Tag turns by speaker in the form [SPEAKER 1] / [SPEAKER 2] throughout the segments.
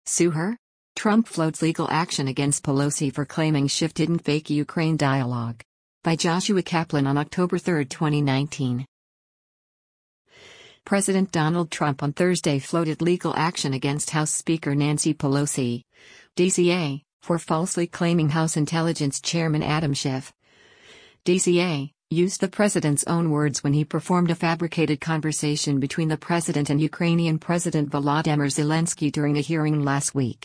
[SPEAKER 1] Sue her? Trump floats legal action against Pelosi for claiming Schiff didn't fake Ukraine dialogue. By Joshua Kaplan on October 3, 2019. President Donald Trump on Thursday floated legal action against House Speaker Nancy Pelosi, DCA, for falsely claiming House Intelligence Chairman Adam Schiff, DCA, used the president's own words when he performed a fabricated conversation between the president and Ukrainian President Volodymyr Zelensky during a hearing last week.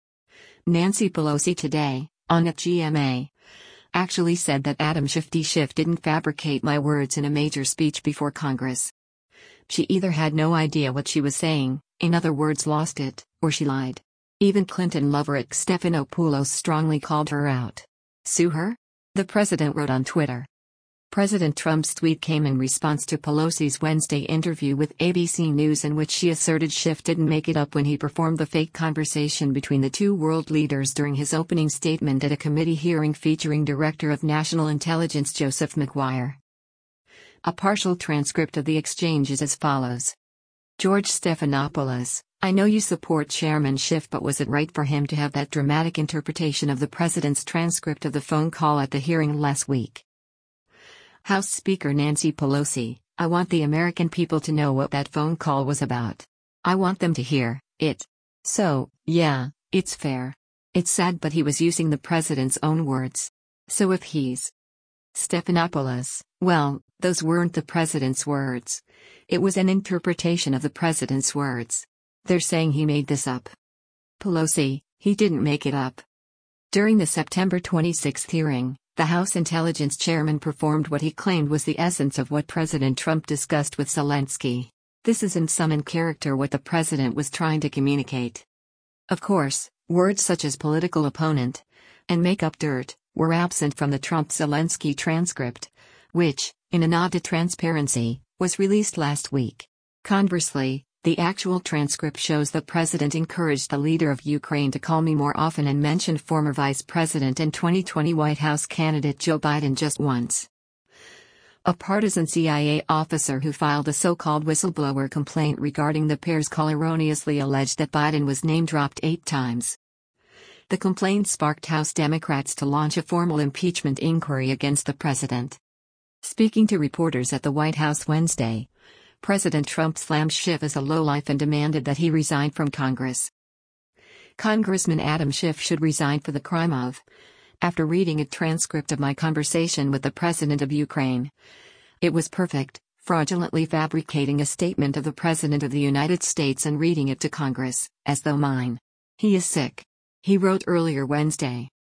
[SPEAKER 1] Nancy Pelosi today, on at GMA, actually said that Adam Schiff didn't fabricate my words in a major speech before Congress. She either had no idea what she was saying, in other words lost it, or she lied. Even Clinton lover Stephanopoulos strongly called her out. Sue her? The president wrote on Twitter. President Trump's tweet came in response to Pelosi's Wednesday interview with ABC News in which she asserted Schiff didn't make it up when he performed the fake conversation between the two world leaders during his opening statement at a committee hearing featuring Director of National Intelligence Joseph McGuire. A partial transcript of the exchange is as follows. George Stephanopoulos, I know you support Chairman Schiff, but was it right for him to have that dramatic interpretation of the president's transcript of the phone call at the hearing last week? House Speaker Nancy Pelosi, I want the American people to know what that phone call was about. I want them to hear it. So, yeah, it's fair. It's sad, but he was using the president's own words. So if he's Stephanopoulos, well, those weren't the president's words. It was an interpretation of the president's words. They're saying he made this up. Pelosi, he didn't make it up. During the September 26 hearing, the House Intelligence Chairman performed what he claimed was the essence of what President Trump discussed with Zelensky. This is in sum and character what the president was trying to communicate. Of course, words such as political opponent and make up dirt were absent from the Trump-Zelensky transcript, which, in a nod to transparency, was released last week. Conversely, the actual transcript shows the president encouraged the leader of Ukraine to call me more often and mentioned former Vice President and 2020 White House candidate Joe Biden just once. A partisan CIA officer who filed a so-called whistleblower complaint regarding the pair's call erroneously alleged that Biden was name-dropped 8 times. The complaint sparked House Democrats to launch a formal impeachment inquiry against the president. Speaking to reporters at the White House Wednesday, President Trump slammed Schiff as a lowlife and demanded that he resign from Congress. Congressman Adam Schiff should resign for the crime of, after reading a transcript of my conversation with the President of Ukraine. It was perfect, fraudulently fabricating a statement of the President of the United States and reading it to Congress, as though mine. He is sick. He wrote earlier Wednesday.